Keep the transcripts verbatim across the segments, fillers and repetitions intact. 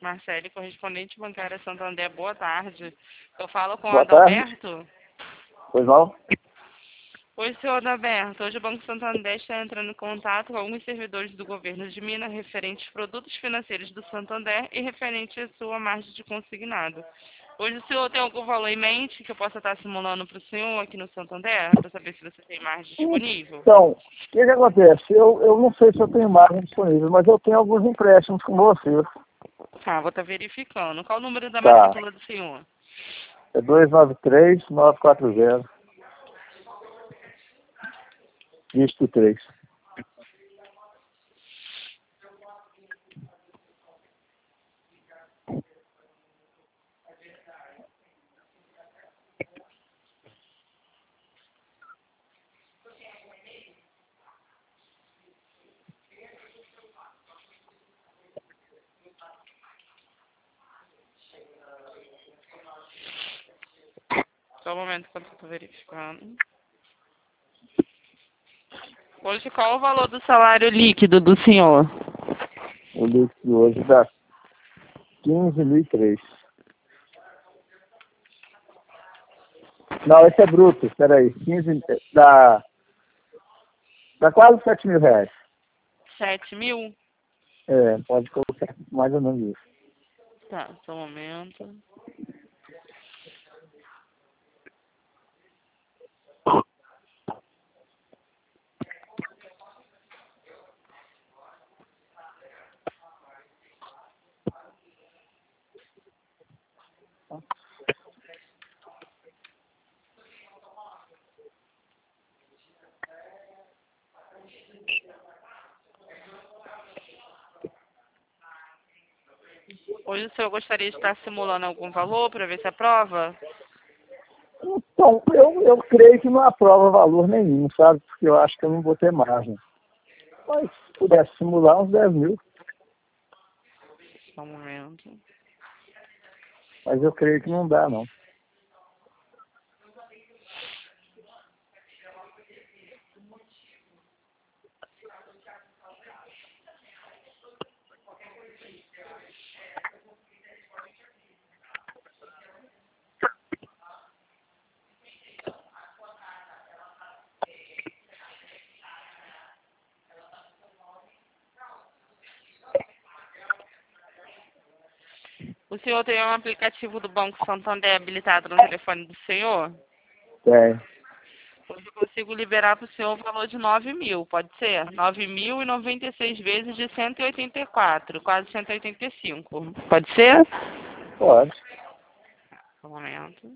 Marcele, correspondente bancária Santander, boa tarde. Eu falo com o Boa tarde. Adalberto. Pois não? Oi, senhor Adalberto. Hoje o Banco Santander está entrando em contato com alguns servidores do governo de Minas referentes aos produtos financeiros do Santander e referente à sua margem de consignado. Hoje o senhor tem algum valor em mente que eu possa estar simulando para o senhor aqui no Santander, para saber se você tem margem disponível? Então, o que, que acontece? Eu, eu não sei se eu tenho margem disponível, mas eu tenho alguns empréstimos com você. Tá, vou estar verificando. Qual o número da Tá. matrícula do senhor? É dois nove três, nove quatro zero, dígito três. Só um momento enquanto eu estou verificando. Hoje, qual o valor do salário líquido do senhor? O líquido hoje dá quinze mil e três. Não, esse é bruto, peraí. quinze, dá, dá quase sete mil reais. Sete mil? É, pode colocar mais ou menos isso. Tá, só um momento. Hoje o senhor gostaria de estar simulando algum valor para ver se aprova? Então, eu, eu creio que não aprova valor nenhum, sabe? Porque eu acho que eu não vou ter margem. Mas se pudesse simular uns dez mil, Só um momento. mas eu creio que não dá, não. O senhor tem um aplicativo do Banco Santander habilitado no telefone do senhor? Tem. Hoje eu consigo liberar para o senhor o valor de nove mil, pode ser? Nove mil e noventa e seis vezes de cento e oitenta e quatro, quase cento e oitenta e cinco. Pode ser? Pode. Um momento.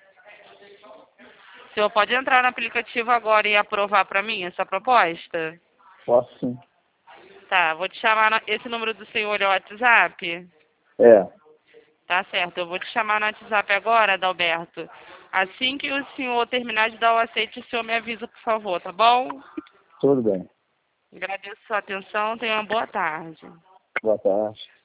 O senhor pode entrar no aplicativo agora e aprovar para mim essa proposta? Posso sim. Tá, vou te chamar. Na... Esse número do senhor é o WhatsApp? É. Tá certo, eu vou te chamar no WhatsApp agora, Adalberto. Assim que o senhor terminar de dar o aceite, o senhor me avisa, por favor, tá bom? Tudo bem. Agradeço a sua atenção, tenha uma boa tarde. Boa tarde.